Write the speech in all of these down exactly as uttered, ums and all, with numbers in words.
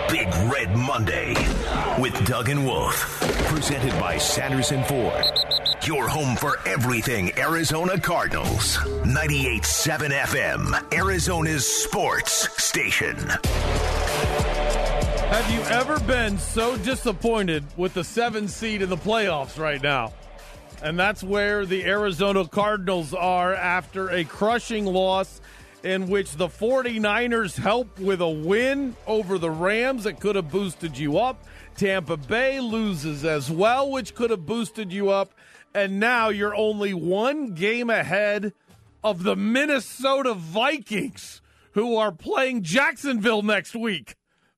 Big Red Monday with Doug and Wolf. Presented by Sanderson Ford. Your home for everything Arizona Cardinals. ninety-eight point seven F M, Arizona's sports station. Have you ever been so disappointed with the seventh seed in the playoffs right now? And that's where the Arizona Cardinals are after a crushing loss in which the 49ers helped with a win over the Rams that could have boosted you up. Tampa Bay loses as well, which could have boosted you up. And now you're only one game ahead of the Minnesota Vikings, who are playing Jacksonville next week.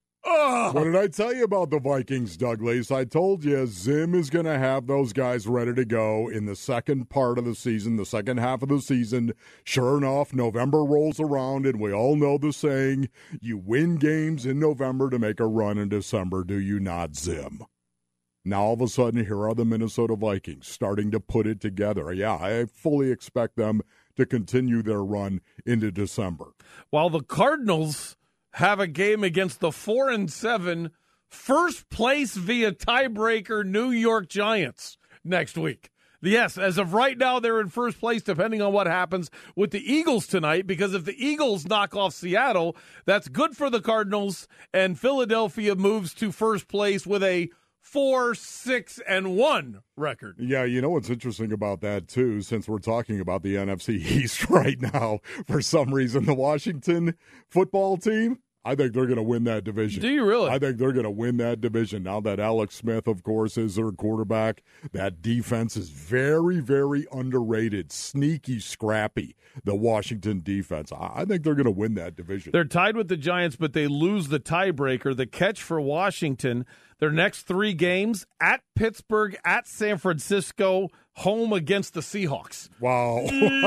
Ugh. What did I tell you about the Vikings, Douglas? I told you Zim is going to have those guys ready to go in the second part of the season, the second half of the season. Sure enough, November rolls around, and we all know the saying, you win games in November to make a run in December, do you not, Zim? Now, all of a sudden, here are the Minnesota Vikings starting to put it together. Yeah, I fully expect them to continue their run into December. While the Cardinals have a game against the four and seven first place via tiebreaker New York Giants next week. Yes, as of right now, they're in first place, depending on what happens with the Eagles tonight, because if the Eagles knock off Seattle, that's good for the Cardinals, and Philadelphia moves to first place with a four, six, and one record. Yeah, you know what's interesting about that, too, since we're talking about the N F C East right now, for some reason, the Washington football team, I think they're going to win that division. Do you really? I think they're going to win that division. Now that Alex Smith, of course, is their quarterback, that defense is very, very underrated, sneaky, scrappy, the Washington defense. I think they're going to win that division. They're tied with the Giants, but they lose the tiebreaker. The catch for Washington, their next three games, at Pittsburgh, at San Francisco, home against the Seahawks. Wow.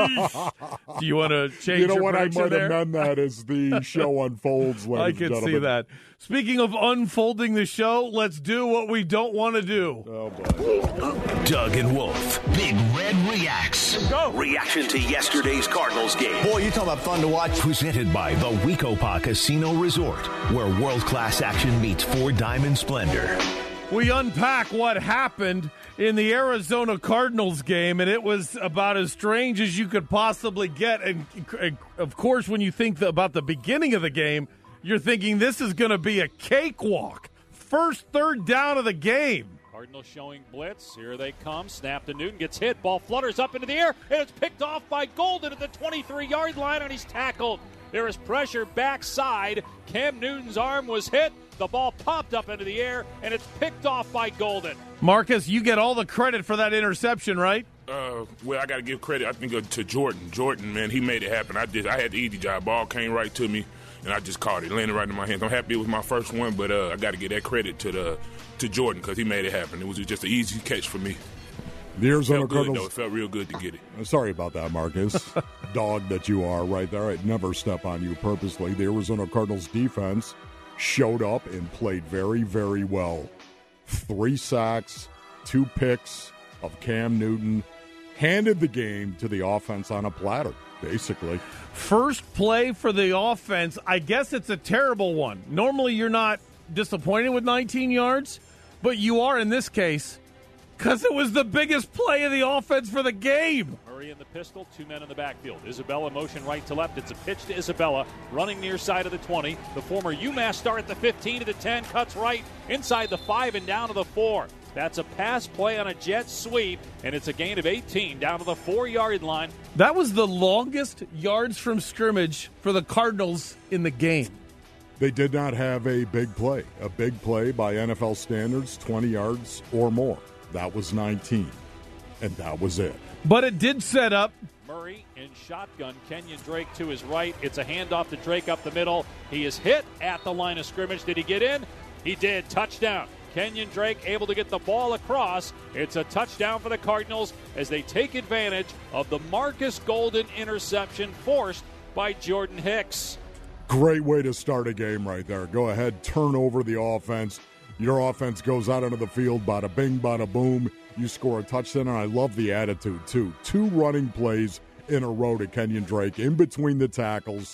Do you want to change You know your what? I might there? amend that as the show unfolds, ladies I and can gentlemen. see that. Speaking of unfolding the show, let's do what we don't want to do. Oh, boy. Doug and Wolf. Big Red Reacts. Go. Reaction to yesterday's Cardinals game. Boy, you talk about fun to watch. Presented by the Wecopa Casino Resort, where world-class action meets four-diamond splendor. We unpack what happened in the Arizona Cardinals game, and it was about as strange as you could possibly get. And, of course, when you think about the beginning of the game, you're thinking this is going to be a cakewalk. First third down of the game. Cardinals showing blitz. Here they come. Snap to Newton. Gets hit. Ball flutters up into the air, and it's picked off by Golden at the twenty-three-yard line, and he's tackled. There is pressure backside. Cam Newton's arm was hit. The ball popped up into the air, and it's picked off by Golden. Marcus, you get all the credit for that interception, right? Uh, well, I got to give credit, I think, uh, to Jordan. Jordan, man, he made it happen. I did. I had the easy job. Ball came right to me, and I just caught it, landed right in my hands. I'm happy it was my first one, but uh, I got to give that credit to the to Jordan because he made it happen. It was just an easy catch for me. The Arizona felt good, Cardinals. though. It felt real good to get it. Sorry about that, Marcus. Dog that you are right there. I'd never step on you purposely. The Arizona Cardinals defense showed up and played very, very well. Three sacks, two picks of Cam Newton, handed the game to the offense on a platter, basically. First play for the offense, I guess it's a terrible one. Normally you're not disappointed with nineteen yards, but you are in this case because it was the biggest play of the offense for the game. Murray in the pistol, two men in the backfield. Isabella motion right to left. It's a pitch to Isabella, running near side of the twenty. The former UMass star at the fifteen to the ten, cuts right inside the five and down to the four. That's a pass play on a jet sweep, and it's a gain of eighteen down to the four-yard line. That was the longest yards from scrimmage for the Cardinals in the game. They did not have a big play. A big play by N F L standards, twenty yards or more. That was nineteen, and that was it. But it did set up. Murray in shotgun. Kenyon Drake to his right. It's a handoff to Drake up the middle. He is hit at the line of scrimmage. Did he get in? He did. Touchdown. Kenyon Drake able to get the ball across. It's a touchdown for the Cardinals as they take advantage of the Marcus Golden interception forced by Jordan Hicks. Great way to start a game right there. Go ahead, turn over the offense. Your offense goes out onto the field, bada bing, bada boom. You score a touchdown, and I love the attitude, too. Two running plays in a row to Kenyon Drake in between the tackles.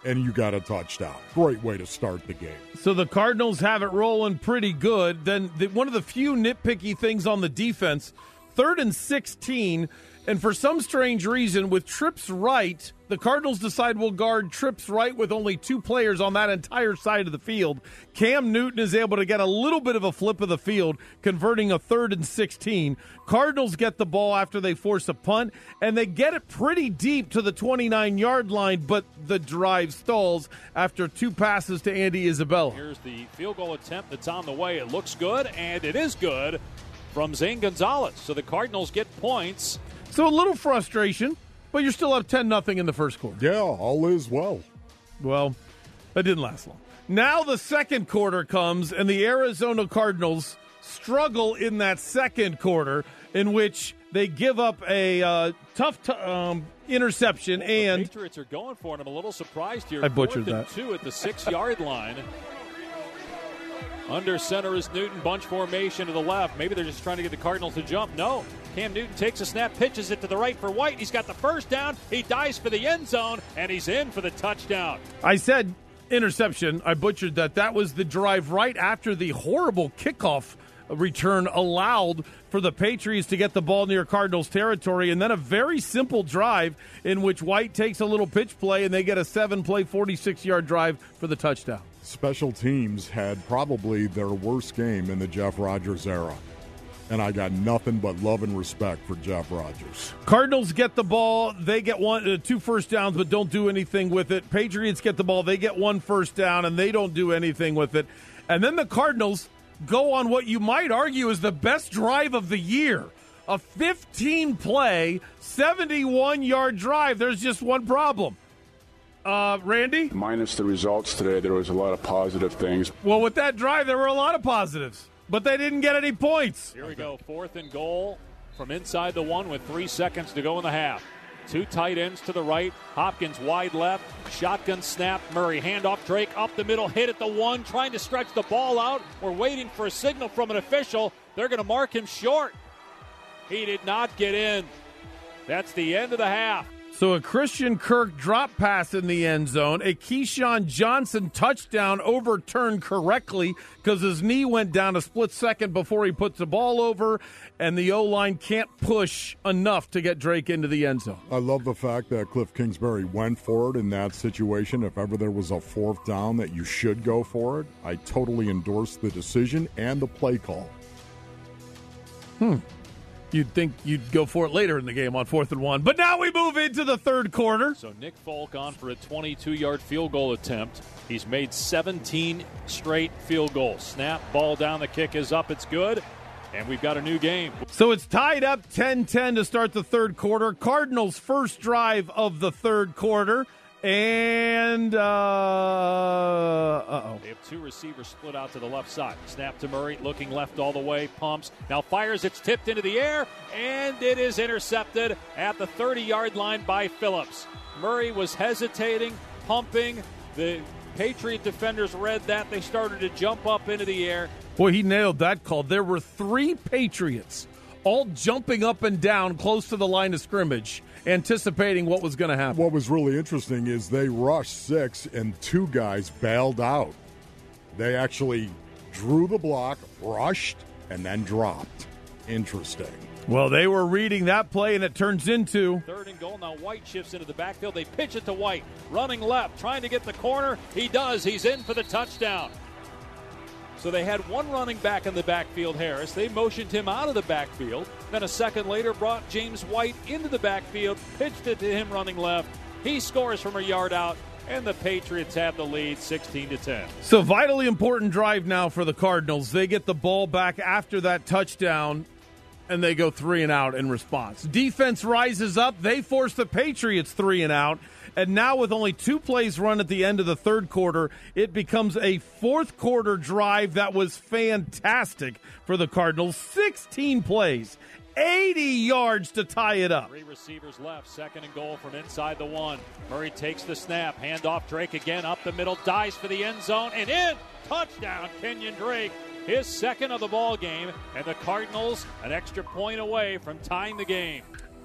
and you got a touchdown. Great way to start the game. So the Cardinals have it rolling pretty good. Then the, one of the few nitpicky things on the defense, third and sixteen, and for some strange reason, with trips right, the Cardinals decide we'll guard trips right with only two players on that entire side of the field. Cam Newton is able to get a little bit of a flip of the field, converting a third and sixteen. Cardinals get the ball after they force a punt, and they get it pretty deep to the twenty-nine-yard line, but the drive stalls after two passes to Andy Isabella. Here's the field goal attempt that's on the way. It looks good, and it is good from Zane Gonzalez. So the Cardinals get points. So a little frustration, but you're still up ten nothing in the first quarter. Yeah, all is well. Well, that didn't last long. Now the second quarter comes, and the Arizona Cardinals struggle in that second quarter, in which they give up a uh, tough t- um, interception. Well, and the Patriots are going for it. I'm a little surprised here. I butchered Fourth and that. Two at the six-yard line. Under center is Newton, bunch formation to the left. Maybe they're just trying to get the Cardinals to jump. No. Cam Newton takes a snap, pitches it to the right for White. He's got the first down. He dives for the end zone, and he's in for the touchdown. I said interception. I butchered that. That was the drive right after the horrible kickoff return allowed for the Patriots to get the ball near Cardinals territory, and then a very simple drive in which White takes a little pitch play, and they get a seven-play, forty-six-yard drive for the touchdown. Special teams had probably their worst game in the Jeff Rodgers era. And I got nothing but love and respect for Jeff Rodgers. Cardinals get the ball. They get one, uh, two first downs, but don't do anything with it. Patriots get the ball. They get one first down, and they don't do anything with it. And then the Cardinals go on what you might argue is the best drive of the year. A fifteen-play, seventy-one-yard drive. There's just one problem. Uh, Randy? Minus the results today, there was a lot of positive things. Well, with that drive, there were a lot of positives, but they didn't get any points. Here we go, fourth and goal from inside the one with three seconds to go in the half. Two tight ends to the right, Hopkins wide left, shotgun snap, Murray handoff, Drake up the middle, hit at the one, trying to stretch the ball out. We're waiting for a signal from an official. They're going to mark him short. He did not get in. That's the end of the half. So a Christian Kirk drop pass in the end zone, a Keyshawn Johnson touchdown overturned correctly because his knee went down a split second before he puts the ball over, and the O-line can't push enough to get Drake into the end zone. I love the fact that Cliff Kingsbury went for it in that situation. If ever there was a fourth down that you should go for it, I totally endorse the decision and the play call. Hmm. You'd think you'd go for it later in the game on fourth and one. But now we move into the third quarter. So Nick Folk on for a twenty-two-yard field goal attempt. He's made seventeen straight field goals. Snap, ball down, the kick is up, it's good. And we've got a new game. So it's tied up ten ten to start the third quarter. Cardinals' first drive of the third quarter. And, uh, uh-oh. They have two receivers split out to the left side. Snap to Murray, looking left all the way, pumps. Now fires, it's tipped into the air, and it is intercepted at the thirty-yard line by Phillips. Murray was hesitating, pumping. The Patriot defenders read that. They started to jump up into the air. Boy, he nailed that call. There were three Patriots all jumping up and down close to the line of scrimmage, anticipating what was going to happen. What was really interesting is they rushed six and two guys bailed out. They actually drew the block, rushed, and then dropped. Interesting. Well, they were reading that play, and it turns into third and goal. Now White shifts into the backfield. They pitch it to White. Running left, trying to get the corner. He does. He's in for the touchdown. So they had one running back in the backfield, Harris. They motioned him out of the backfield. Then a second later brought James White into the backfield, pitched it to him running left. He scores from a yard out, and the Patriots have the lead sixteen to ten. So vitally important drive now for the Cardinals. They get the ball back after that touchdown, and they go three and out in response. Defense rises up. They force the Patriots three and out. And now with only two plays run at the end of the third quarter, it becomes a fourth quarter drive that was fantastic for the Cardinals. sixteen plays, eighty yards to tie it up. Three receivers left, second and goal from inside the one. Murray takes the snap, hand off Drake again, up the middle, dives for the end zone, and in! Touchdown, Kenyon Drake. His second of the ball game, and the Cardinals an extra point away from tying the game.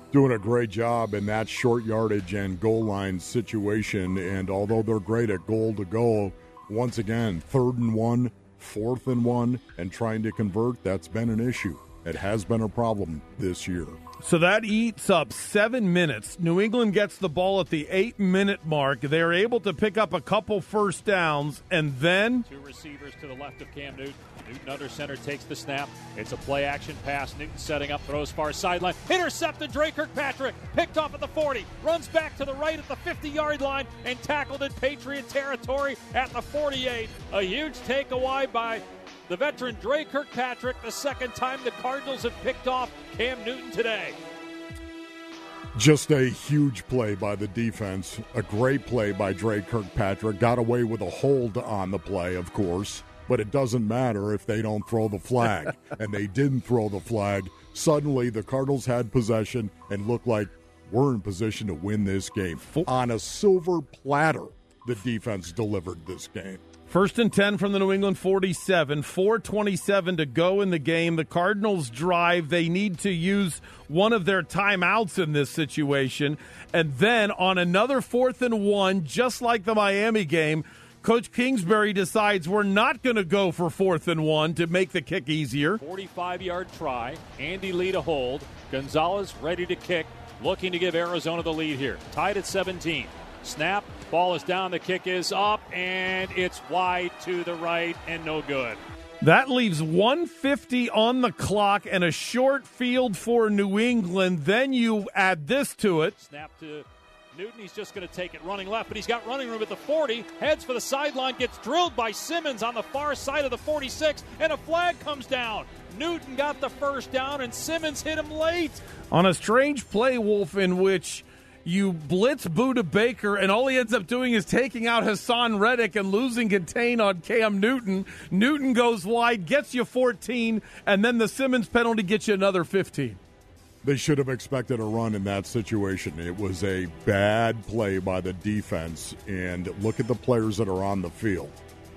doing a great job in that short yardage and goal line situation. And although they're great at goal to goal, once again, third and one, fourth and one, and trying to convert, that's been an issue. It has been a problem this year. So that eats up seven minutes. New England gets the ball at the eight-minute mark. They're able to pick up a couple first downs, and then two receivers to the left of Cam Newton. Newton under center takes the snap. It's a play-action pass. Newton setting up, throws far sideline. Intercepted. Dre Kirkpatrick picked off at the forty. Runs back to the right at the fifty-yard line and tackled in Patriot territory at the forty-eight. A huge takeaway by the veteran Dre Kirkpatrick, the second time the Cardinals have picked off Cam Newton today. Just a huge play by the defense. A great play by Dre Kirkpatrick. Got away with a hold on the play, of course, but it doesn't matter if they don't throw the flag. And they didn't throw the flag. Suddenly, the Cardinals had possession and looked like we're in position to win this game. On a silver platter, the defense delivered this game. First and ten from the New England forty-seven, four twenty-seven to go in the game. The Cardinals drive. They need to use one of their timeouts in this situation. And then on another fourth and one, just like the Miami game, Coach Kingsbury decides we're not going to go for fourth and one to make the kick easier. forty-five-yard try. Andy Lee to hold. Gonzalez ready to kick, looking to give Arizona the lead here. Tied at seventeen. Snap, ball is down, the kick is up, and it's wide to the right and no good. That leaves one fifty on the clock and a short field for New England. Then you add this to it. Snap to Newton, he's just going to take it running left, but he's got running room at the forty, heads for the sideline, gets drilled by Simmons on the far side of the forty-six, and a flag comes down. Newton got the first down, and Simmons hit him late. On a strange play, Wolf, in which you blitz Budda Baker, and all he ends up doing is taking out Hassan Reddick and losing contain on Cam Newton. Newton goes wide, gets you fourteen, and then the Simmons penalty gets you another fifteen. They should have expected a run in that situation. It was a bad play by the defense, and look at the players that are on the field.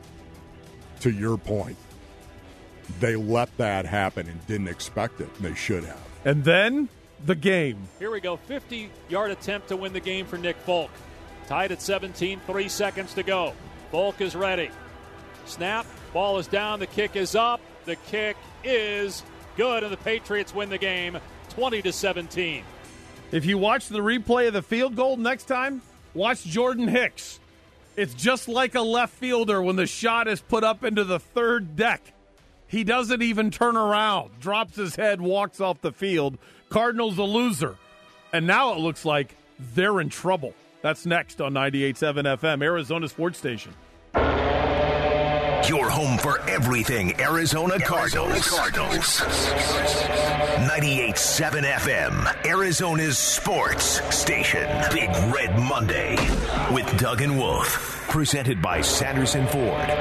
To your point, they let that happen and didn't expect it. They should have. And then the game. Here we go, fifty-yard attempt to win the game for Nick Folk. Tied at seventeen, three seconds to go. Folk is ready. Snap, ball is down, the kick is up. The kick is good, and the Patriots win the game twenty to seventeen. If you watch the replay of the field goal next time, watch Jordan Hicks. It's just like a left fielder when the shot is put up into the third deck. He doesn't even turn around, drops his head, walks off the field. Cardinals a loser. And now it looks like they're in trouble. That's next on ninety-eight point seven F M, Arizona Sports Station. Your home for everything Arizona Cardinals. Cardinals. ninety-eight point seven F M, Arizona's sports station. Big Red Monday with Doug and Wolf. Presented by Sanderson Ford.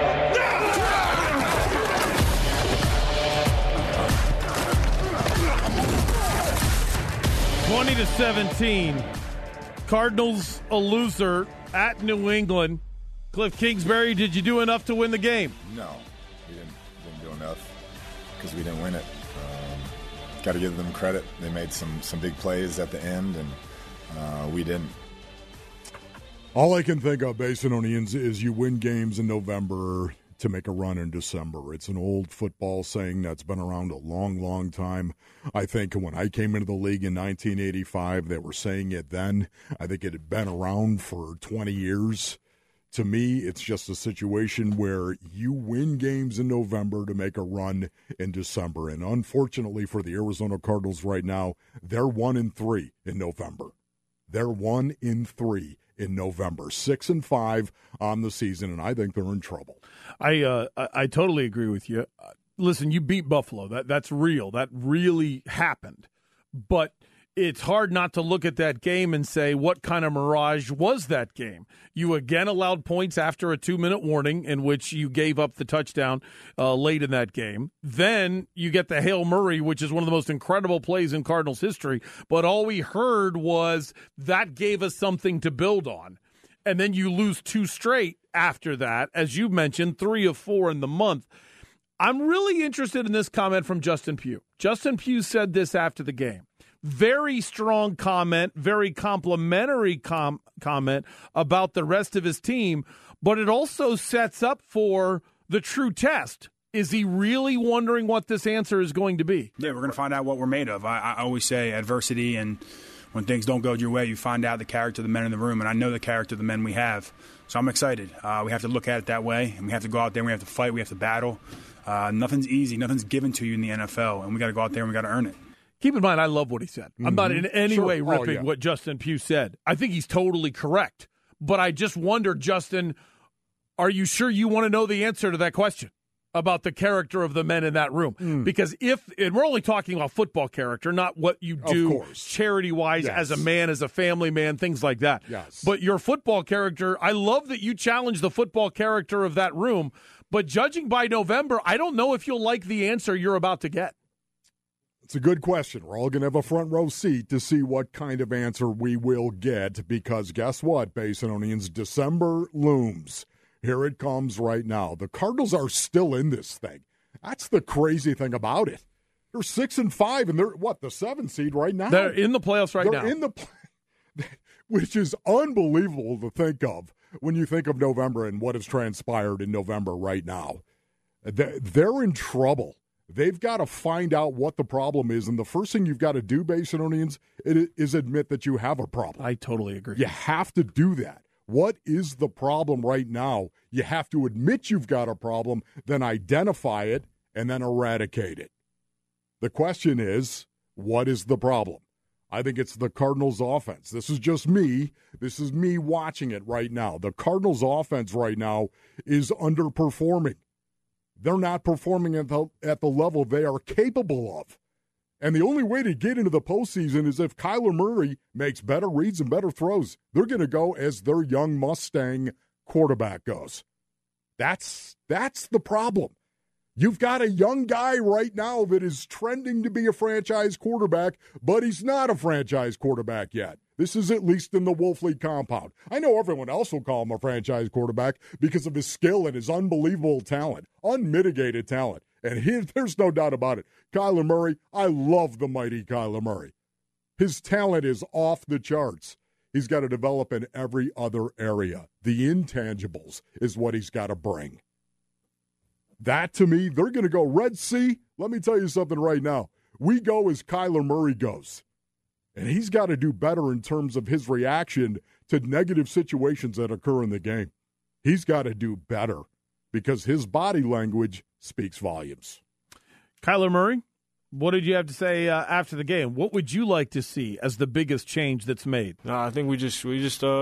twenty to seventeen. Cardinals a loser at New England. Cliff Kingsbury, did you do enough to win the game? No, we didn't, didn't do enough because we didn't win it. Um, got to give them credit. They made some, some big plays at the end, and uh, we didn't. All I can think of, Basinonians, is you win games in November to make a run in December. It's an old football saying that's been around a long, long time. I think when I came into the league in nineteen eighty-five, they were saying it then. I think it had been around for twenty years. To me, it's just a situation where you win games in November to make a run in December. And unfortunately for the Arizona Cardinals right now, they're one in three in November. They're one in three in November, six and five on the season, and I think they're in trouble. I uh, I, I totally agree with you. Uh, listen, you beat Buffalo. That that's real. That really happened. But it's hard not to look at that game and say, what kind of mirage was that game? You again allowed points after a two-minute warning in which you gave up the touchdown uh, late in that game. Then you get the Hail Murray, which is one of the most incredible plays in Cardinals history. But all we heard was that gave us something to build on. And then you lose two straight after that, as you mentioned, three of four in the month. I'm really interested in this comment from Justin Pugh. Justin Pugh said this after the game. very strong comment, very complimentary com- comment about the rest of his team, but it also sets up for the true test. Is he really wondering what this answer is going to be? Yeah, we're going to find out what we're made of. I, I always say adversity, and when things don't go your way, you find out the character of the men in the room, and I know the character of the men we have. So I'm excited. Uh, we have to look at it that way, and we have to go out there and we have to fight, we have to battle. Uh, nothing's easy. Nothing's given to you in the N F L, and we got to go out there and we got to earn it. Keep in mind, I love what he said. Mm-hmm. I'm not in any sure. way ripping oh, yeah. what Justin Pugh said. I think he's totally correct. But I just wonder, Justin, are you sure you want to know the answer to that question about the character of the men in that room? Mm. Because if, and we're only talking about football character, not what you do charity-wise yes. as a man, as a family man, things like that. Yes. But your football character, I love that you challenge the football character of that room. But judging by November, I don't know if you'll like the answer you're about to get. It's a good question. We're all going to have a front row seat to see what kind of answer we will get, because guess what, Basinonians? December looms. Here it comes right now. The Cardinals are still in this thing. That's the crazy thing about it. They're six and five, and they're, what, the seventh seed right now? They're in the playoffs right they're now. in the play- which is unbelievable to think of when you think of November and what has transpired in November right now. They're in trouble. They've got to find out what the problem is, and the first thing you've got to do, Basinonians, is admit that you have a problem. I totally agree. You have to do that. What is the problem right now? You have to admit you've got a problem, then identify it, and then eradicate it. The question is, what is the problem? I think it's the Cardinals' offense. This is just me. This is me watching it right now. The Cardinals' offense right now is underperforming. They're not performing at the, at the level they are capable of. And the only way to get into the postseason is if Kyler Murray makes better reads and better throws. They're going to go as their young Mustang quarterback goes. That's that's the problem. You've got a young guy right now that is trending to be a franchise quarterback, but he's not a franchise quarterback yet. This is at least in the Wolfley compound. I know everyone else will call him a franchise quarterback because of his skill and his unbelievable talent, unmitigated talent. And he, there's no doubt about it. Kyler Murray, I love the mighty Kyler Murray. His talent is off the charts. He's got to develop in every other area. The intangibles is what he's got to bring. That, to me, they're going to go Red Sea. Let me tell you something right now. We go as Kyler Murray goes. And he's got to do better in terms of his reaction to negative situations that occur in the game. He's got to do better because his body language speaks volumes. Kyler Murray, what did you have to say uh, after the game? What would you like to see as the biggest change that's made? No, I think we just, we just, uh,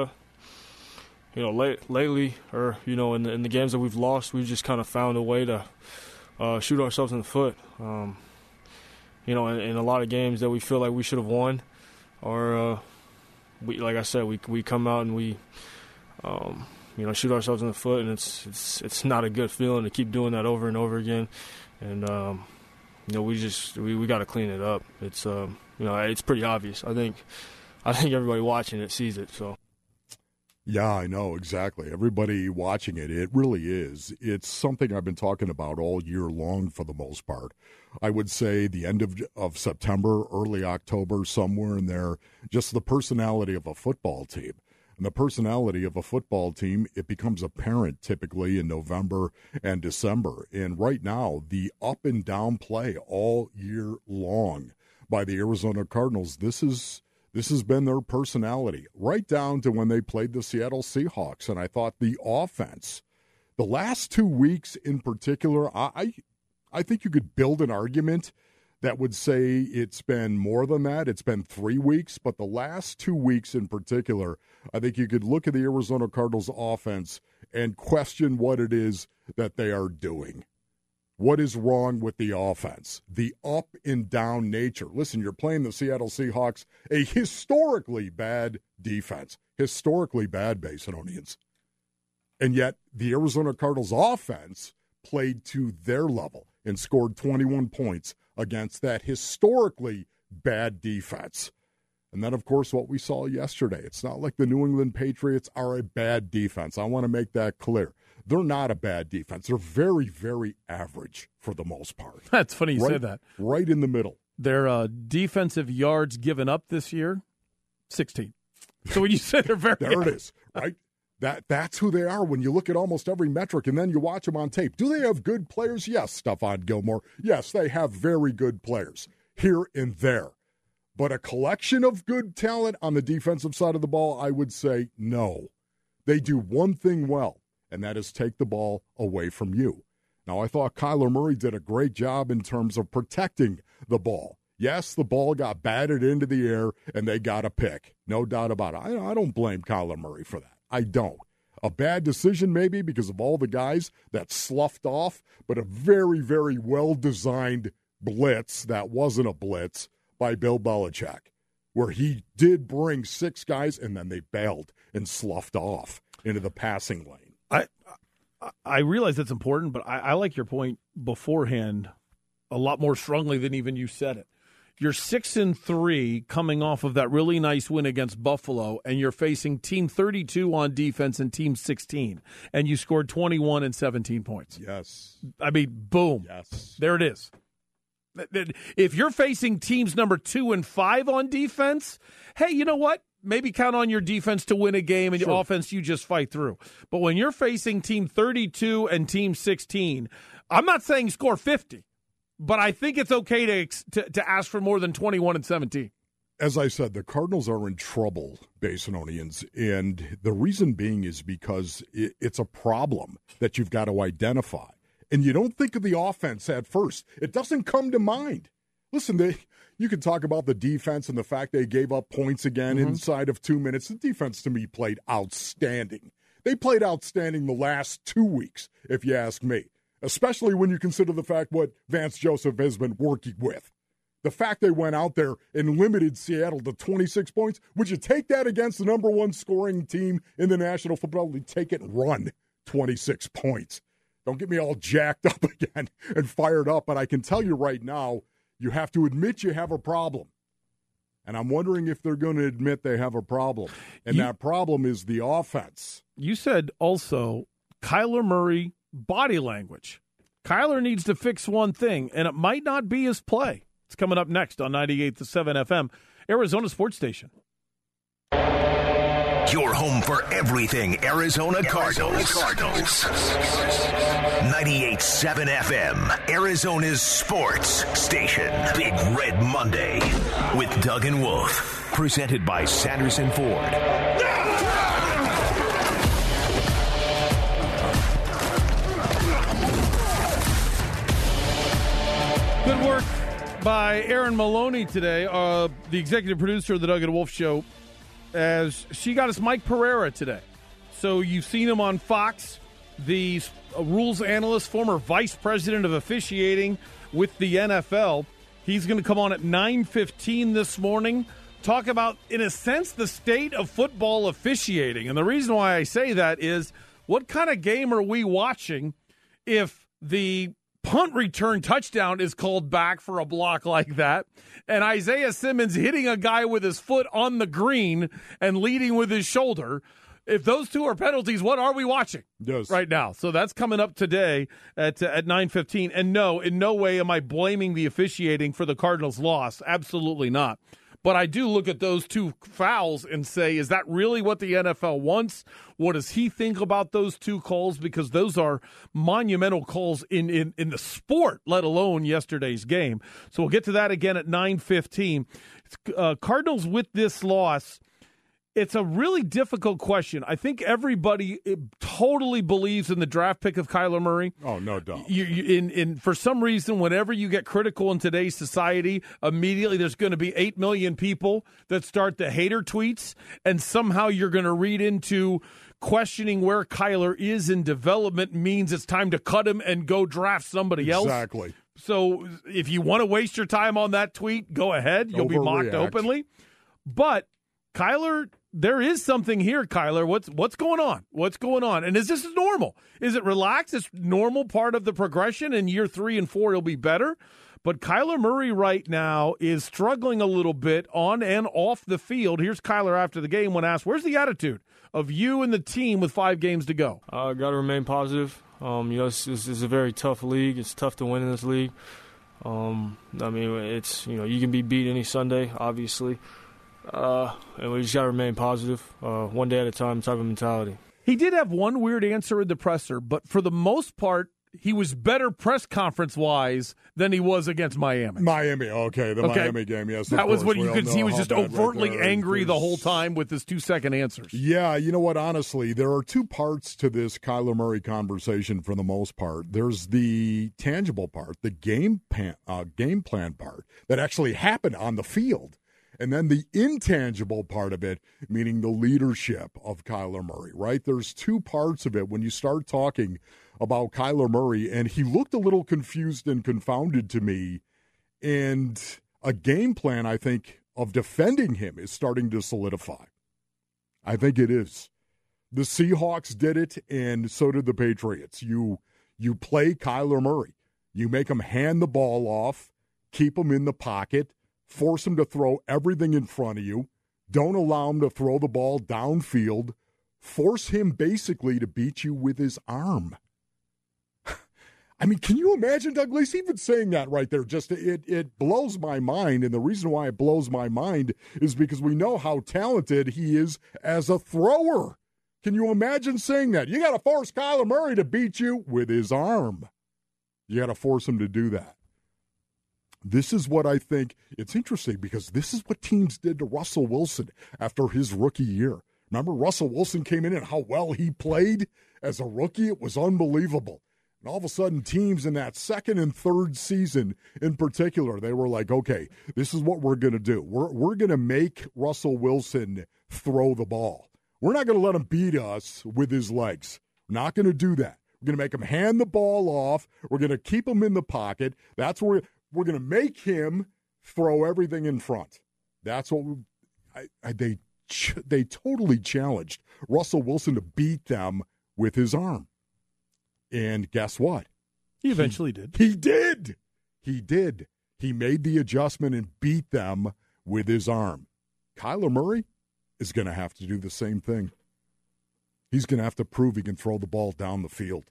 you know, late, lately, or, you know, in the, in the games that we've lost, we've just kind of found a way to uh, shoot ourselves in the foot. Um, you know, in, in a lot of games that we feel like we should have won, or, uh, we, like I said, we we come out and we, um, you know, shoot ourselves in the foot, and it's it's it's not a good feeling to keep doing that over and over again. And um, you know, we just we, we got to clean it up. It's um, you know, it's pretty obvious. I think I think everybody watching it sees it. So. Yeah, I know, exactly. Everybody watching it, it really is. It's something I've been talking about all year long for the most part. I would say the end of, of September, early October, somewhere in there, just the personality of a football team. And the personality of a football team, it becomes apparent typically in November and December. And right now, the up and down play all year long by the Arizona Cardinals, this is... This has been their personality, right down to when they played the Seattle Seahawks. And I thought the offense, the last two weeks in particular, I, I think you could build an argument that would say it's been more than that. It's been three weeks. But the last two weeks in particular, I think you could look at the Arizona Cardinals offense and question what it is that they are doing. What is wrong with the offense? The up and down nature. Listen, you're playing the Seattle Seahawks, a historically bad defense, historically bad Basinonians. And yet the Arizona Cardinals offense played to their level and scored twenty-one points against that historically bad defense. And then, of course, what we saw yesterday. It's not like the New England Patriots are a bad defense. I want to make that clear. They're not a bad defense. They're very, very average for the most part. That's funny you right, said that. Right in the middle. Their uh, defensive yards given up this year, sixteen. So when you say they're very there it is, right? That that's who they are when you look at almost every metric, and then you watch them on tape. Do they have good players? Yes, Stephon Gilmore. Yes, they have very good players here and there. But a collection of good talent on the defensive side of the ball, I would say no. They do one thing well, and that is take the ball away from you. Now, I thought Kyler Murray did a great job in terms of protecting the ball. Yes, the ball got batted into the air, and they got a pick. No doubt about it. I, I don't blame Kyler Murray for that. I don't. A bad decision maybe because of all the guys that sloughed off, but a very, very well-designed blitz that wasn't a blitz by Bill Belichick, where he did bring six guys, and then they bailed and sloughed off into the passing lane. I I realize that's important, but I, I like your point beforehand a lot more strongly than even you said it. You're six and three coming off of that really nice win against Buffalo, and you're facing team thirty-two on defense and team sixteen, and you scored twenty-one and seventeen points. Yes. I mean, boom. Yes. There it is. If you're facing teams number two and five on defense, hey, you know what? Maybe count on your defense to win a game, and your sure. offense you just fight through. But when you're facing team thirty-two and team sixteen, I'm not saying score fifty, but I think it's okay to to, to ask for more than twenty-one and seventeen. As I said, the Cardinals are in trouble, Basinonians, and the reason being is because it, it's a problem that you've got to identify. And you don't think of the offense at first. It doesn't come to mind. Listen, they, you can talk about the defense and the fact they gave up points again mm-hmm. inside of two minutes. The defense, to me, played outstanding. They played outstanding the last two weeks, if you ask me, especially when you consider the fact what Vance Joseph has been working with. The fact they went out there and limited Seattle to twenty-six points, would you take that against the number one scoring team in the National Football League? Take it and run twenty-six points. Don't get me all jacked up again and fired up, but I can tell you right now, you have to admit you have a problem. And I'm wondering if they're going to admit they have a problem. And you, that problem is the offense. You said also Kyler Murray body language. Kyler needs to fix one thing, and it might not be his play. It's coming up next on ninety-eight point seven F M, Arizona Sports Station. Your home for everything Arizona Cardinals. Cardinals. ninety-eight point seven F M, Arizona's sports station. Big Red Monday with Doug and Wolf. Presented by Sanderson Ford. Good work by Aaron Maloney today, uh, the executive producer of the Doug and Wolf Show, as she got us Mike Pereira today. So you've seen him on Fox, the uh, rules analyst, former vice president of officiating with the N F L. He's going to come on at nine fifteen this morning, talk about, in a sense, the state of football officiating. And the reason why I say that is, what kind of game are we watching if the punt return touchdown is called back for a block like that, and Isaiah Simmons hitting a guy with his foot on the green and leading with his shoulder? If those two are penalties, what are we watching yes. right now? So that's coming up today at uh, at nine fifteen. And no, in no way am I blaming the officiating for the Cardinals' loss. Absolutely not. But I do look at those two fouls and say, is that really what the N F L wants? What does he think about those two calls? Because those are monumental calls in, in, in the sport, let alone yesterday's game. So we'll get to that again at nine fifteen. Uh, Cardinals with this loss, it's a really difficult question. I think everybody totally believes in the draft pick of Kyler Murray. Oh, no doubt. You, you, in, in, for some reason, whenever you get critical in today's society, immediately there's going to be eight million people that start the hater tweets, and somehow you're going to read into questioning where Kyler is in development means it's time to cut him and go draft somebody else. Exactly. So if you want to waste your time on that tweet, go ahead. You'll be mocked openly. But Kyler, there is something here, Kyler. What's what's going on? What's going on? And is this normal? Is it relaxed? It's normal part of the progression, and year three and four, it'll be better. But Kyler Murray right now is struggling a little bit on and off the field. Here's Kyler after the game when asked, where's the attitude of you and the team with five games to go? I uh, got to remain positive. Um, you know, it's, it's, it's a very tough league. It's tough to win in this league. Um, I mean, it's, you know, you can be beat any Sunday, obviously. Uh, and we just got to remain positive, uh, one day at a time type of mentality. He did have one weird answer in the presser, but for the most part, he was better press conference-wise than he was against Miami. Miami, okay, the okay. Miami game, yes. That was what you could see. He was how just bad overtly right there angry is. the whole time with his two-second answers. Yeah, you know what, honestly, there are two parts to this Kyler Murray conversation for the most part. There's the tangible part, the game, pan, uh, game plan part that actually happened on the field. And then the intangible part of it, meaning the leadership of Kyler Murray, right? There's two parts of it when you start talking about Kyler Murray, and he looked a little confused and confounded to me. And a game plan, I think, of defending him is starting to solidify. I think it is. The Seahawks did it, and so did the Patriots. You you play Kyler Murray. You make him hand the ball off, keep him in the pocket, force him to throw everything in front of you. Don't allow him to throw the ball downfield. Force him basically to beat you with his arm. I mean, can you imagine Doug Leese even saying that right there? Just it it blows my mind, and the reason why it blows my mind is because we know how talented he is as a thrower. Can you imagine saying that? You got to force Kyler Murray to beat you with his arm. You got to force him to do that. This is what I think. It's interesting because this is what teams did to Russell Wilson after his rookie year. Remember, Russell Wilson came in and how well he played as a rookie? It was unbelievable. And all of a sudden, teams in that second and third season in particular, they were like, okay, this is what we're going to do. We're, we're going to make Russell Wilson throw the ball. We're not going to let him beat us with his legs. We're not going to do that. We're going to make him hand the ball off. We're going to keep him in the pocket. That's where we're going to make him throw everything in front. That's what we, I, I, they they totally challenged Russell Wilson to beat them with his arm. And guess what? He eventually he, did. He did. He did. He made the adjustment and beat them with his arm. Kyler Murray is going to have to do the same thing. He's going to have to prove he can throw the ball down the field.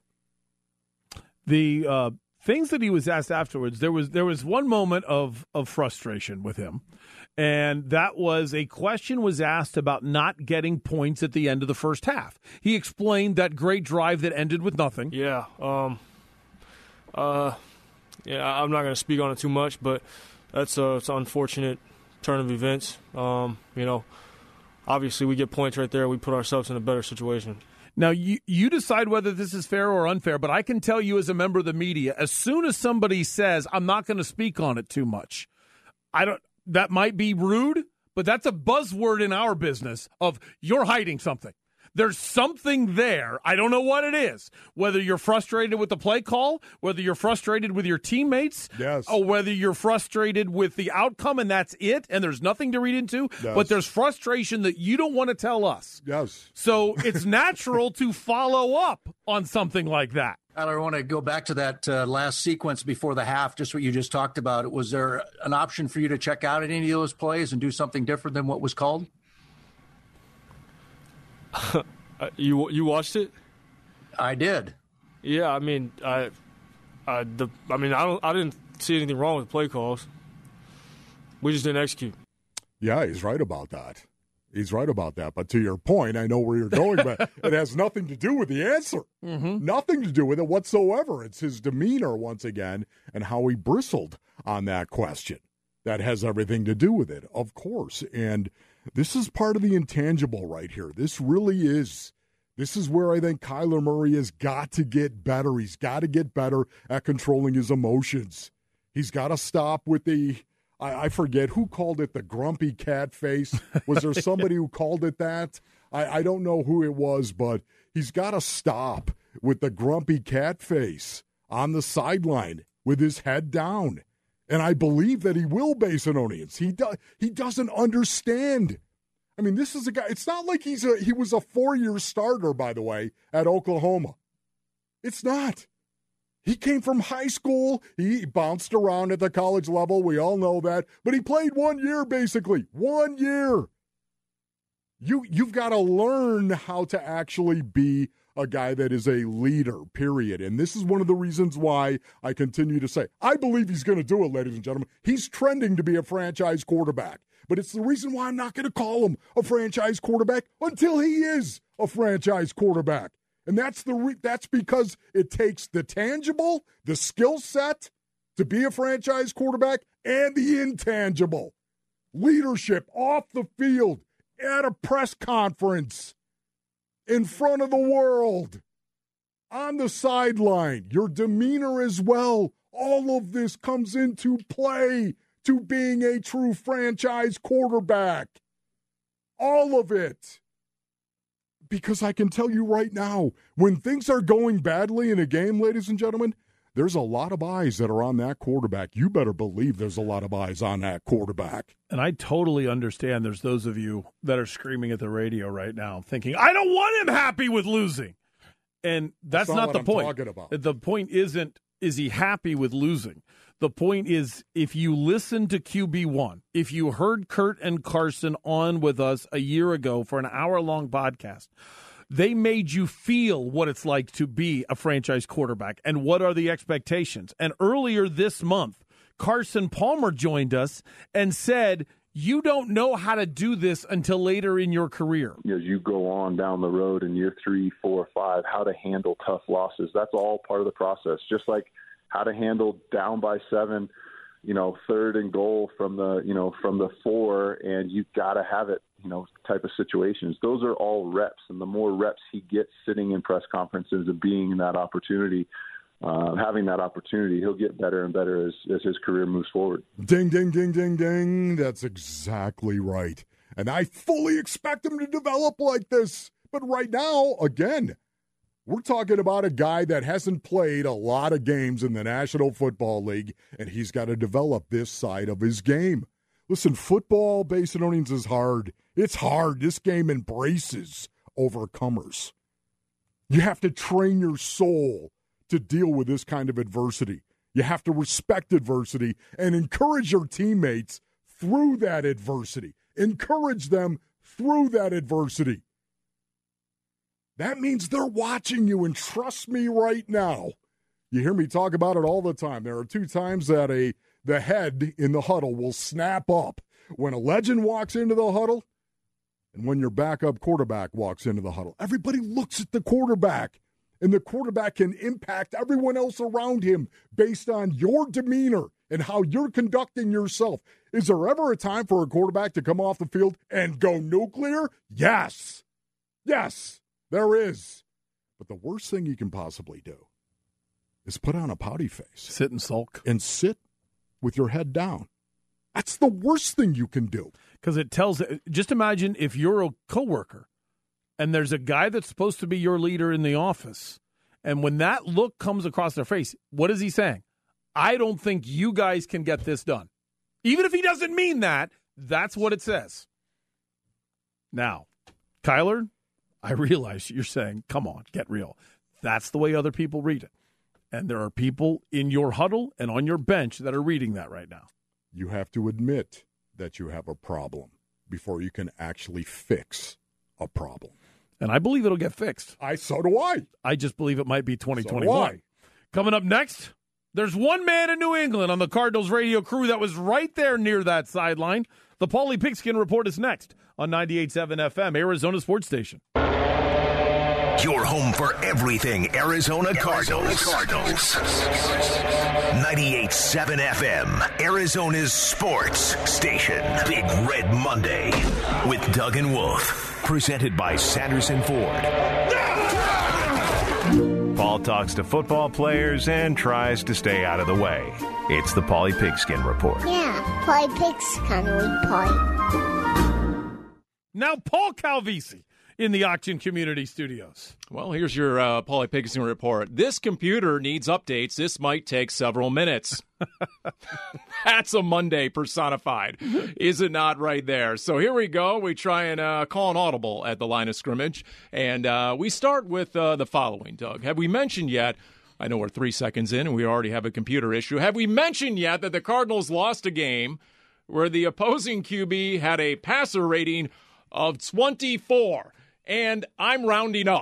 The uh, things that he was asked afterwards, there was there was one moment of, of frustration with him, and that was a question was asked about not getting points at the end of the first half. He explained that great drive that ended with nothing. Yeah. Um, uh, yeah, I'm not going to speak on it too much, but that's a, it's an unfortunate turn of events. Um, you know, obviously we get points right there. We put ourselves in a better situation. Now, you, you decide whether this is fair or unfair, but I can tell you as a member of the media, as soon as somebody says, I'm not going to speak on it too much, I don't. That might be rude, but that's a buzzword in our business of you're hiding something. There's something there. I don't know what it is. Whether you're frustrated with the play call, whether you're frustrated with your teammates, yes, or whether you're frustrated with the outcome and that's it, and there's nothing to read into, yes, but there's frustration that you don't want to tell us. Yes. So it's natural to follow up on something like that. I want to go back to that uh, last sequence before the half, just what you just talked about. Was there an option for you to check out any of those plays and do something different than what was called? uh, you you watched it? I did. Yeah, I mean, I, I, the, I mean, I don't, I didn't see anything wrong with play calls. We just didn't execute. Yeah, he's right about that. He's right about that. But to your point, I know where you're going, but it has nothing to do with the answer. Mm-hmm. Nothing to do with it whatsoever. It's his demeanor once again and how he bristled on that question. That has everything to do with it, of course. And this is part of the intangible right here. This really is. This is where I think Kyler Murray has got to get better. He's got to get better at controlling his emotions. He's got to stop with the, I, I forget, who called it the grumpy cat face? Was there somebody who called it that? I, I don't know who it was, but he's got to stop with the grumpy cat face on the sideline with his head down. And I believe that he will, Basinonians. He do, he doesn't understand. I mean, this is a guy. It's not like he's a he was a four-year starter, by the way, at Oklahoma. It's not. He came from high school. He bounced around at the college level. We all know that. But he played one year, basically. One year. You, you've got to learn how to actually be a guy that is a leader, period. And this is one of the reasons why I continue to say, I believe he's going to do it, ladies and gentlemen. He's trending to be a franchise quarterback. But it's the reason why I'm not going to call him a franchise quarterback until he is a franchise quarterback. And that's the re- that's because it takes the tangible, the skill set to be a franchise quarterback, and the intangible. Leadership off the field, at a press conference, in front of the world, on the sideline, your demeanor as well. All of this comes into play to being a true franchise quarterback. All of it. Because I can tell you right now, when things are going badly in a game, ladies and gentlemen, there's a lot of eyes that are on that quarterback. You better believe there's a lot of eyes on that quarterback. And I totally understand there's those of you that are screaming at the radio right now thinking, I don't want him happy with losing. And that's, that's not, not the I'm point. Talking about. The point isn't, is he happy with losing? The point is, if you listen to Q B one, if you heard Kurt and Carson on with us a year ago for an hour-long podcast, they made you feel what it's like to be a franchise quarterback and what are the expectations. And earlier this month, Carson Palmer joined us and said, you don't know how to do this until later in your career. As you go on down the road in year three, four, five, how to handle tough losses, that's all part of the process. Just like how to handle down by seven, you know, third and goal from the, you know, from the four, and you got to have it, you know, type of situations. Those are all reps, and the more reps he gets sitting in press conferences and being in that opportunity, uh, having that opportunity, he'll get better and better as, as his career moves forward. Ding, ding, ding, ding, ding. That's exactly right. And I fully expect him to develop like this. But right now, again, we're talking about a guy that hasn't played a lot of games in the National Football League, and he's got to develop this side of his game. Listen, football, Basinonians, is hard. It's hard. This game embraces overcomers. You have to train your soul to deal with this kind of adversity. You have to respect adversity and encourage your teammates through that adversity. Encourage them through that adversity. That means they're watching you, and trust me right now, you hear me talk about it all the time. There are two times that a the head in the huddle will snap up. When a legend walks into the huddle and when your backup quarterback walks into the huddle. Everybody looks at the quarterback, and the quarterback can impact everyone else around him based on your demeanor and how you're conducting yourself. Is there ever a time for a quarterback to come off the field and go nuclear? Yes. Yes. There is. But the worst thing you can possibly do is put on a pouty face. Sit and sulk. And sit with your head down. That's the worst thing you can do. Because it tells, just imagine if you're a coworker and there's a guy that's supposed to be your leader in the office, and when that look comes across their face, what is he saying? I don't think you guys can get this done. Even if he doesn't mean that, that's what it says. Now, Kyler, I realize you're saying, come on, get real. That's the way other people read it. And there are people in your huddle and on your bench that are reading that right now. You have to admit that you have a problem before you can actually fix a problem. And I believe it'll get fixed. I So do I. I just believe it might be twenty twenty-one. So coming up next, there's one man in New England on the Cardinals radio crew that was right there near that sideline. The Paulie Pigskin Report is next on ninety-eight point seven F M, Arizona Sports Station. Your home for everything Arizona Cardinals. Arizona Cardinals. ninety-eight point seven F M, Arizona's sports station. Big Red Monday with Doug and Wolf. Presented by Sanderson Ford. Paul talks to football players and tries to stay out of the way. It's the Paulie Pigskin Report. Yeah, Paulie Pigskin Report. Now Paul Calvisi in the Auction Community Studios. Well, here's your uh, Paulie Pigskin Report. This computer needs updates. This might take several minutes. That's a Monday personified. Is it not right there? So here we go. We try and uh, call an audible at the line of scrimmage. And uh, we start with uh, the following, Doug. Have we mentioned yet, I know we're three seconds in and we already have a computer issue. Have we mentioned yet that the Cardinals lost a game where the opposing Q B had a passer rating of twenty-four? And I'm rounding up.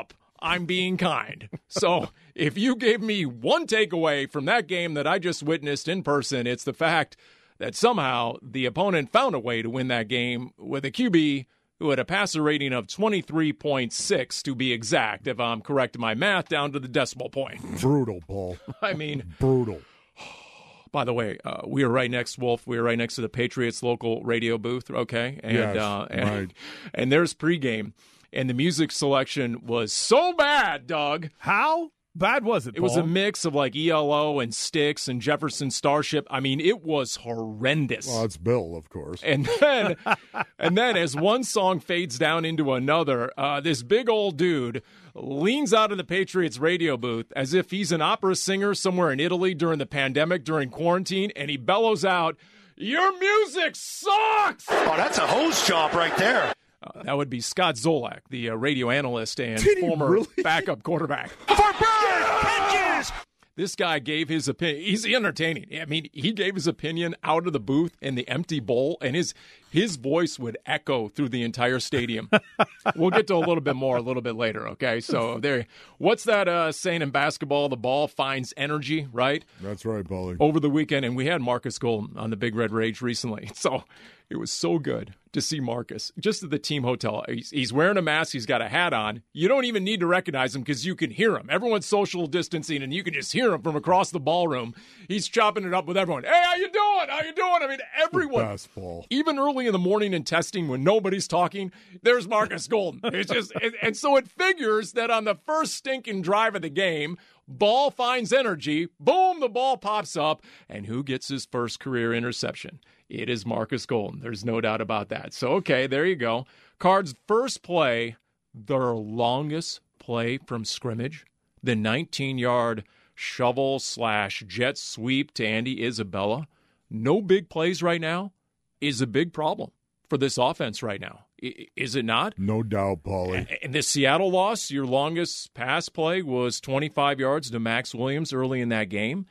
I'm being kind. So if you gave me one takeaway from that game that I just witnessed in person, it's the fact that somehow the opponent found a way to win that game with a Q B who had a passer rating of twenty-three point six, to be exact, if I'm correct in my math, down to the decimal point. Brutal, Paul. I mean, brutal. By the way, uh, we are right next, Wolf. We are right next to the Patriots local radio booth, okay? And, yes, uh, and, right. And there's pregame, and the music selection was so bad, Doug. How bad was it, It Paul? was a mix of like E L O and Styx and Jefferson Starship. I mean, it was horrendous. Well, it's Bill, of course. And then, and then as one song fades down into another, uh, this big old dude leans out of the Patriots radio booth as if he's an opera singer somewhere in Italy during the pandemic, during quarantine, and he bellows out, "Your music sucks!" Oh, that's a hose job right there. Uh, that would be Scott Zolak, the uh, radio analyst and Did he former really? backup quarterback. For Bird pitches. This guy gave his opinion. He's entertaining. I mean, he gave his opinion out of the booth in the empty bowl, and his his voice would echo through the entire stadium. We'll get to a little bit more a little bit later, okay? So there. What's that uh, saying in basketball? The ball finds energy, right? That's right, Paulie. Over the weekend, and we had Marcus Golden on the Big Red Rage recently. So it was so good to see Marcus just at the team hotel. He's, he's wearing a mask. He's got a hat on. You don't even need to recognize him because you can hear him. Everyone's social distancing, and you can just hear him from across the ballroom. He's chopping it up with everyone. Hey, how you doing? How you doing? I mean, everyone. Best, Paul. Even early in the morning in testing when nobody's talking, there's Marcus Golden. It's just, and, and so it figures that on the first stinking drive of the game, ball finds energy. Boom, the ball pops up. And who gets his first career interception? It is Marcus Golden. There's no doubt about that. So, okay, there you go. Cards' first play, their longest play from scrimmage, the nineteen-yard shovel slash jet sweep to Andy Isabella. No big plays right now is a big problem for this offense right now. I- is it not? No doubt, Paulie. In the Seattle loss, your longest pass play was twenty-five yards to Max Williams early in that game.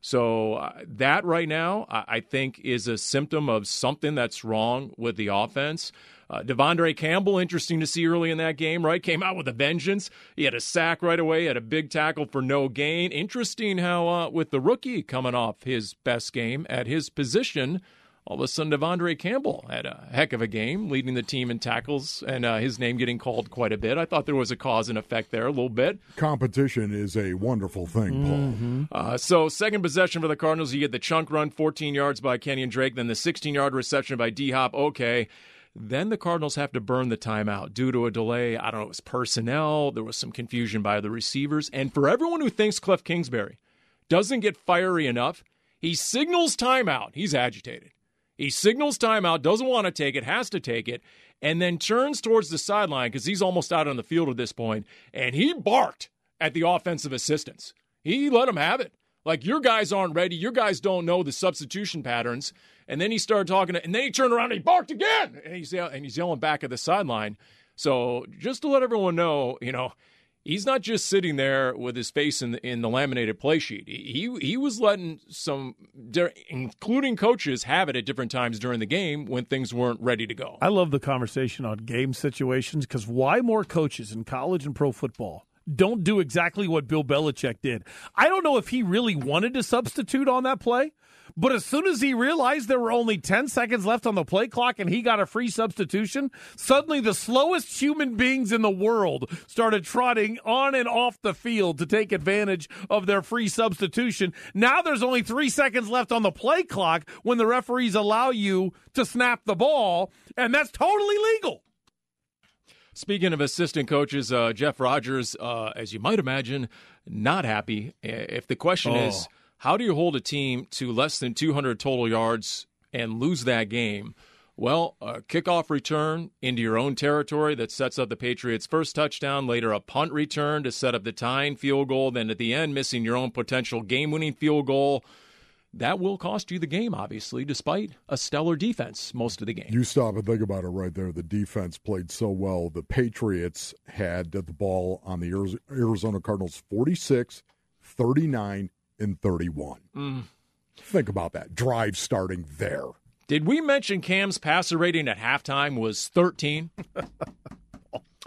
So uh, that right now, I-, I think, is a symptom of something that's wrong with the offense. Uh, Devondre Campbell, interesting to see early in that game, right? Came out with a vengeance. He had a sack right away, had a big tackle for no gain. Interesting how uh, with the rookie coming off his best game at his position, all of a sudden Devondre Campbell had a heck of a game, leading the team in tackles, and uh, his name getting called quite a bit. I thought there was a cause and effect there a little bit. Competition is a wonderful thing, Paul. Mm-hmm. Uh, so second possession for the Cardinals, you get the chunk run, fourteen yards by Kenyon Drake, then the sixteen-yard reception by D-Hop. Okay. Then the Cardinals have to burn the timeout due to a delay. I don't know, it was personnel. There was some confusion by the receivers. And for everyone who thinks Cliff Kingsbury doesn't get fiery enough, he signals timeout. He's agitated. He signals timeout, doesn't want to take it, has to take it, and then turns towards the sideline because he's almost out on the field at this point, and he barked at the offensive assistants. He let them have it. Like, your guys aren't ready. Your guys don't know the substitution patterns. And then he started talking, to, and then he turned around and he barked again. And he's, and he's yelling back at the sideline. So just to let everyone know, you know, he's not just sitting there with his face in the, in the laminated play sheet. He, he was letting some, including coaches, have it at different times during the game when things weren't ready to go. I love the conversation on game situations because why more coaches in college and pro football don't do exactly what Bill Belichick did? I don't know if he really wanted to substitute on that play, but as soon as he realized there were only ten seconds left on the play clock and he got a free substitution, suddenly the slowest human beings in the world started trotting on and off the field to take advantage of their free substitution. Now there's only three seconds left on the play clock when the referees allow you to snap the ball, and that's totally legal. Speaking of assistant coaches, uh, Jeff Rogers, uh, as you might imagine, not happy. If the question oh. is, how do you hold a team to less than two hundred total yards and lose that game? Well, a kickoff return into your own territory that sets up the Patriots' first touchdown, later a punt return to set up the tying field goal, then at the end, missing your own potential game-winning field goal. That will cost you the game, obviously, despite a stellar defense most of the game. You stop and think about it right there. The defense played so well. The Patriots had the ball on the Arizona Cardinals forty-six, thirty-nine, and thirty-one. Mm. Think about that. Drive starting there. Did we mention Cam's passer rating at halftime was thirteen?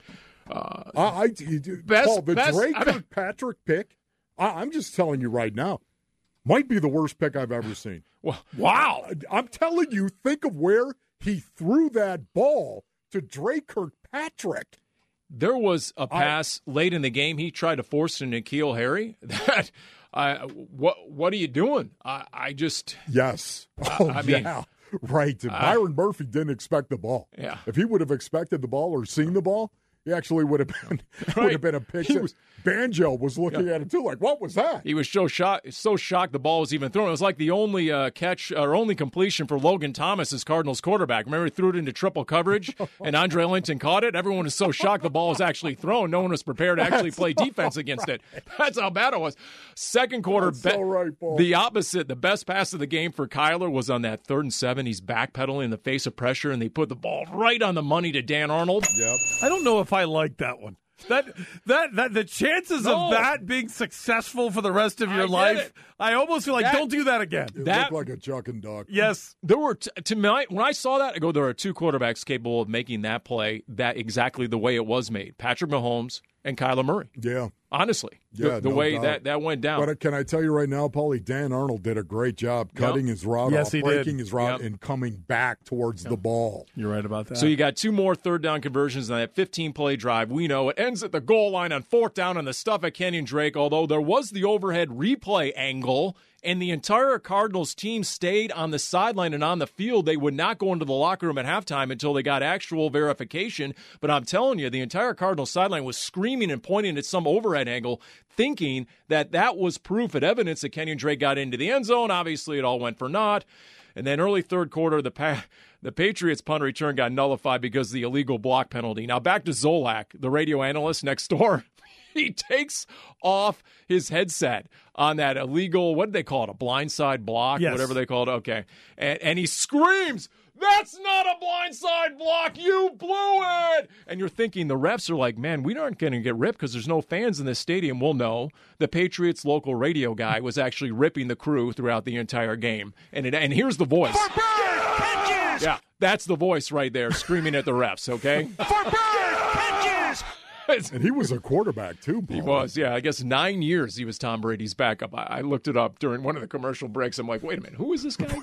Uh, I, I, best, Paul, the best, Drake I mean, Kirkpatrick pick, I, I'm just telling you right now, might be the worst pick I've ever seen. Well, wow. I, I'm telling you, think of where he threw that ball to Drake Kirkpatrick. There was a pass I, late in the game. He tried to force to N'Keal Harry. That, I, what, what are you doing? I, I just. Yes. Oh, I, I mean, yeah. Right. And uh, Byron Murphy didn't expect the ball. Yeah. If he would have expected the ball or seen the ball, he actually would have been right. would have been a pitch. Was, Banjo was looking yeah. at it too, like, what was that? He was so shocked, so shocked the ball was even thrown. It was like the only uh, catch or only completion for Logan Thomas as Cardinals quarterback. Remember, he threw it into triple coverage, and Andre Linton caught it. Everyone was so shocked the ball was actually thrown. No one was prepared to actually play defense against it. That's how bad it was. Second quarter, be- so right, the opposite. The best pass of the game for Kyler was on that third and seven. He's backpedaling in the face of pressure, and they put the ball right on the money to Dan Arnold. Yep. I don't know if I like that one. That that that the chances no. of that being successful for the rest of your I life, it. I almost feel like that, don't do that again. It that looked like a chuck and duck. Yes, there were t- to my when I saw that, I go, there are two quarterbacks capable of making that play that exactly the way it was made: Patrick Mahomes and Kyler Murray. Yeah, honestly, yeah, the, the no way doubt. that that went down. But can I tell you right now, Paulie, Dan Arnold did a great job cutting yep. his route yes, off, he breaking did. his route, yep. and coming back towards yep. the ball. You're right about that. So you got two more third down conversions on that fifteen-play drive. We know it ends at the goal line on fourth down on the stuff at Kenyon Drake, although there was the overhead replay angle, and the entire Cardinals team stayed on the sideline and on the field. They would not go into the locker room at halftime until they got actual verification. But I'm telling you, the entire Cardinals sideline was screaming and pointing at some overhead angle, thinking that that was proof and evidence that Kenyon Drake got into the end zone. Obviously, it all went for naught. And then early third quarter, the pa- the Patriots punt return got nullified because of the illegal block penalty. Now back to Zolak, the radio analyst next door. He takes off his headset on that illegal, what did they call it, a blindside block, yes. whatever they called it. Okay. And, and he screams, "That's not a blindside block. You blew it." And you're thinking the refs are like, man, we aren't going to get ripped because there's no fans in this stadium. Well, no. The Patriots local radio guy was actually ripping the crew throughout the entire game. And it, and here's the voice. For Bird, catches! Yeah, that's the voice right there screaming at the refs, okay? For Bird, catches! And he was a quarterback, too, Paul. He was, yeah. I guess nine years he was Tom Brady's backup. I, I looked it up during one of the commercial breaks. I'm like, wait a minute, who is this guy?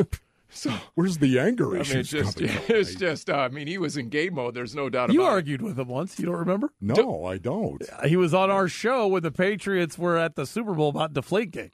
So, where's the anger I issues mean, it's just, coming it's up, just uh, I mean, he was in game mode. There's no doubt you about it. You argued with him once. You don't remember? No, I don't. He was on our show when the Patriots were at the Super Bowl about Deflategate.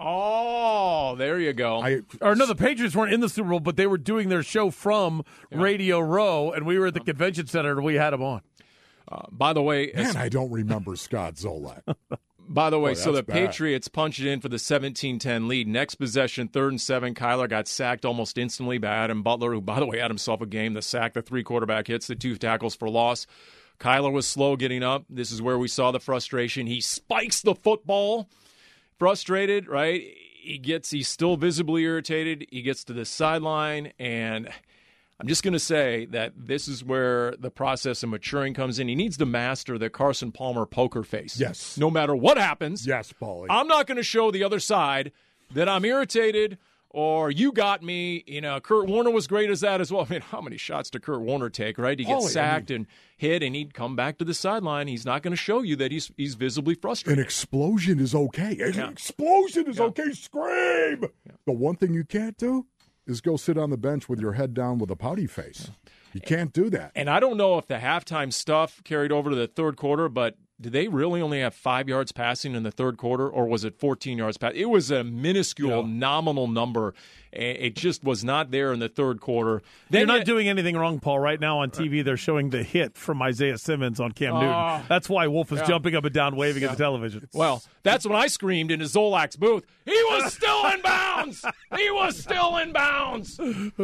Oh, there you go. I, or no, the Patriots weren't in the Super Bowl, but they were doing their show from yeah. Radio Row, and we were at the convention center, and we had him on. Uh, by the way, man, as, I don't remember Scott Zolak. By the way, Boy, so the bad. Patriots punched it in for the seventeen ten lead. Next possession, third and seven. Kyler got sacked almost instantly by Adam Butler, who, by the way, had himself a game. The sack, the three quarterback hits, the two tackles for loss. Kyler was slow getting up. This is where we saw the frustration. He spikes the football. Frustrated, right? He gets, he's still visibly irritated. He gets to the sideline, and I'm just going to say that this is where the process of maturing comes in. He needs to master the Carson Palmer poker face. Yes. No matter what happens. Yes, Paulie. I'm not going to show the other side that I'm irritated or you got me. You know, Kurt Warner was great as that as well. I mean, how many shots did Kurt Warner take, right? He gets Paulie, sacked I mean, and hit, and he'd come back to the sideline. He's not going to show you that he's he's visibly frustrated. An explosion is okay. An yeah. explosion is yeah. okay. Scream! Yeah. The one thing you can't do is go sit on the bench with your head down with a pouty face. You can't do that. And I don't know if the halftime stuff carried over to the third quarter, but did they really only have five yards passing in the third quarter, or was it fourteen yards passing? It was a minuscule, yeah. nominal number. It just was not there in the third quarter. Then You're not you, doing anything wrong, Paul. Right now on T V, they're showing the hit from Isaiah Simmons on Cam uh, Newton. That's why Wolf is yeah. jumping up and down, waving yeah. at the television. Well, that's when I screamed into Zolak's booth. He was still in bounds. He was still in bounds.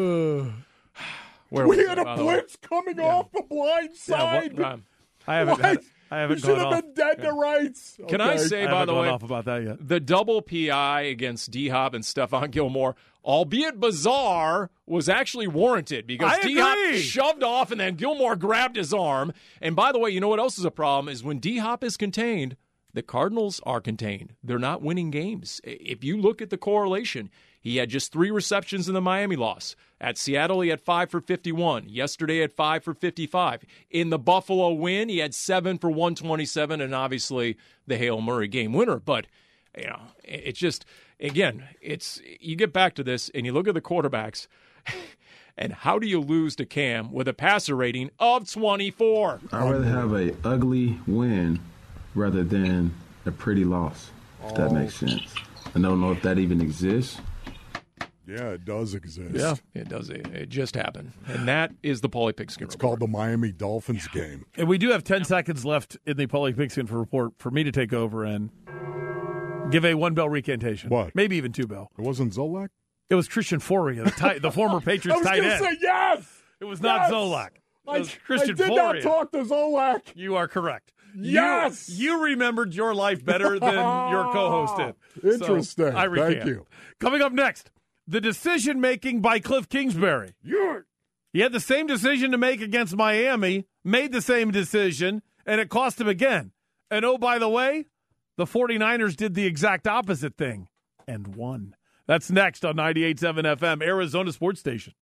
Where we had a blitz coming yeah. off the blind side. Yeah, what, I haven't. Had, I haven't. You should have been dead yeah. to rights. Can okay. I say, I by the way, off about that yet. the double P I against D-Hop and Stephon Gilmore, albeit bizarre, was actually warranted because D-Hop shoved off and then Gilmore grabbed his arm. And by the way, you know what else is a problem is when D-Hop is contained, The Cardinals are contained. They're not winning games. If you look at the correlation, he had just three receptions in the Miami loss. At Seattle, he had five for fifty-one. Yesterday, he had five for fifty-five. In the Buffalo win, he had seven for one twenty-seven, and obviously the Hail Murray game winner. But, you know, it's just, again, it's you get back to this, and you look at the quarterbacks, and how do you lose to Cam with a passer rating of twenty-four? I'd rather have a ugly win rather than a pretty loss, if that makes sense. I don't know if that even exists. Yeah, it does exist. Yeah, it does. It just happened. And that is the Paulie Pigskin It's Report. called the Miami Dolphins game. And we do have ten seconds left in the Paulie Pigskin Report for me to take over and give a one-bell recantation. What? Maybe even two-bell. It wasn't Zolak? It was Christian Foria, the, tight, the former Patriots I was tight gonna end. say yes! It was Yes! not Zolak. It I, was Christian I did Foria. not talk to Zolak. You are correct. Yes! You, you remembered your life better than your co-host did. Interesting. So I recant. Thank you. Coming up next, the decision-making by Cliff Kingsbury. You're... He had the same decision to make against Miami, made the same decision, and it cost him again. And oh, by the way, the 49ers did the exact opposite thing and won. That's next on ninety-eight point seven F M, Arizona Sports Station.